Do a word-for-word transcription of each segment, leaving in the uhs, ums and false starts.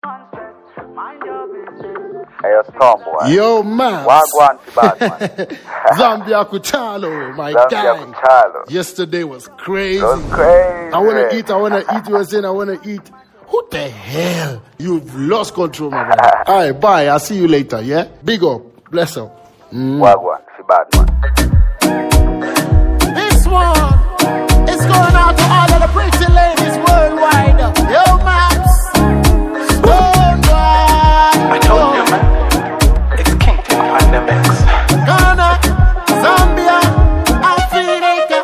Hey, yo, Stormboy. Yo, man. Wagwan to Batman. Zambia Kuchalo, my Zambia guy. Kuchalo. Yesterday was crazy. It was crazy. I want to eat, I want to eat. You were saying I want to eat. Who the hell? You've lost control, my man. All right, bye. I'll see you later, yeah? Big up. Bless up. Mm. Wagwan to Batman. This one is going out to all of the pretty ladies worldwide. Yo, Max. I told you, man. It's King on the mix. Ghana, Zambia, Africa.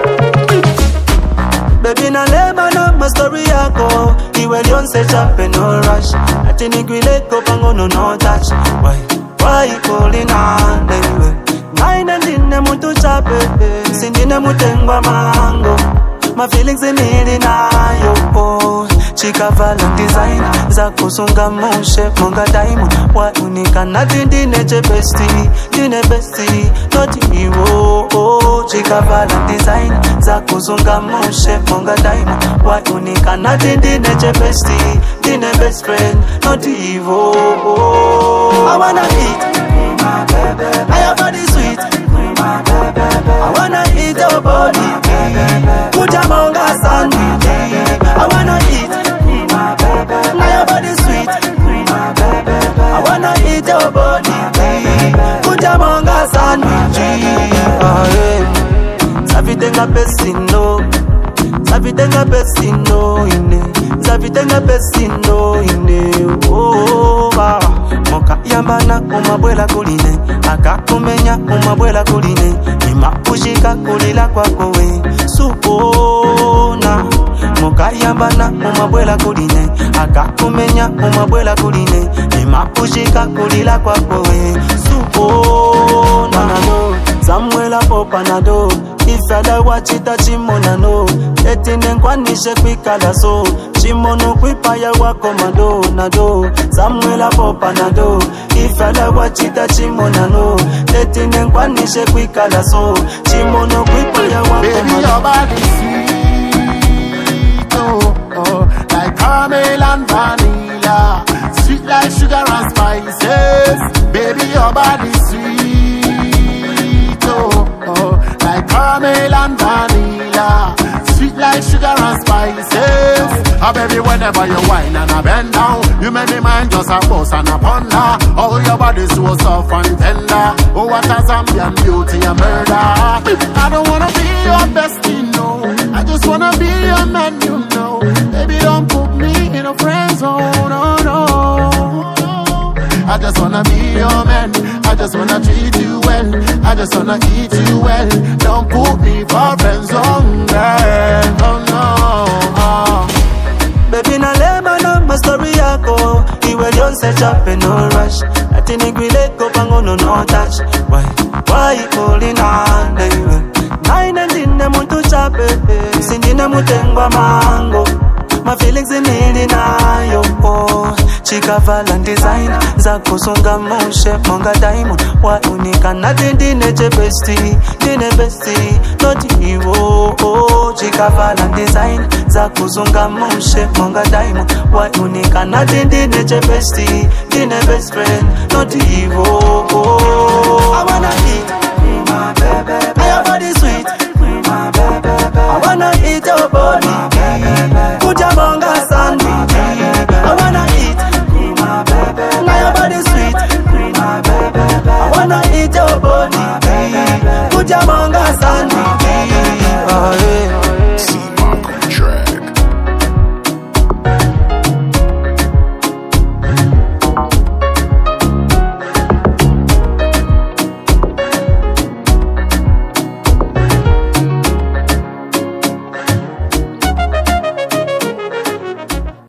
Baby na Lebanon, my story yako. Iwe lionse chape no rush. Ati nigwile ko pango no no touch. Why, why you calling on baby? Nine and dine mutu chape, sindine mutengwa mango. My feelings in me na yo. Chika vala design za kusunga moshe monga diamond wa unika na dindi neje besti dine besti not iwo oh chika vala design za kusunga moshe monga diamond wa unika na dindi neje besti dine best friend not iwo oh I wanna eat my baby I have body sweet my baby I wanna eat your body kuja monga sandwich I wanna eat my baby, now your body sweet, my baby. I wanna eat your body, baby. Put your manga sandwich. Oh yeah, savitenga pesino, savitenga pesino ine, savitenga pesino ine. Oh ah, moka yambana umabwela kuline, akakumenya umabwela kuline, imapushika kulila kwako we, supona. Mokayambana umabwela kuline akakumenya umabwela kuline imapushika kulila kwako we supona nado zamwela popanado ifada wachita chimonano etine nkwanishe kwikala so chimono kwipaya wako mado nado zamwela popanado ifada wachita chimonano etine nkwanishe kwikala so chimono kwipaya wako mado Oh, like caramel and vanilla, sweet like sugar and spices. Baby, your body sweet. Oh, oh, like caramel and vanilla, sweet like sugar and spices. Oh, baby, whenever you whine and I bend down, you make me mind just a boss and a ponder. Oh, your body so soft and tender. Oh, what a Zambian beauty and murder. I don't wanna be your bestie, no. I just wanna be your man, you know. Baby, don't put me in a friend zone, oh no. I just wanna be your man. I just wanna treat you well. I just wanna eat you well. Don't put me for friend zone, girl. Oh no. Oh. Baby na Lebanon, my story yako. Iwe lionse chape no rush. Ati nigwile ko pango no no touch. Why, why you calling on baby? Nine and dine mutu chape, sindine mutengwa mango. My feelings in me na yo. Chika vala design za kusunga moshe monga diamond wa unika na dindi neje besti dine besti not iwo oh chika vala design za kusunga moshe monga diamond wa unika na dindi neje besti dine best friend not iwo oh I wanna eat my baby I have body sweet my baby I wanna eat your body kuja monga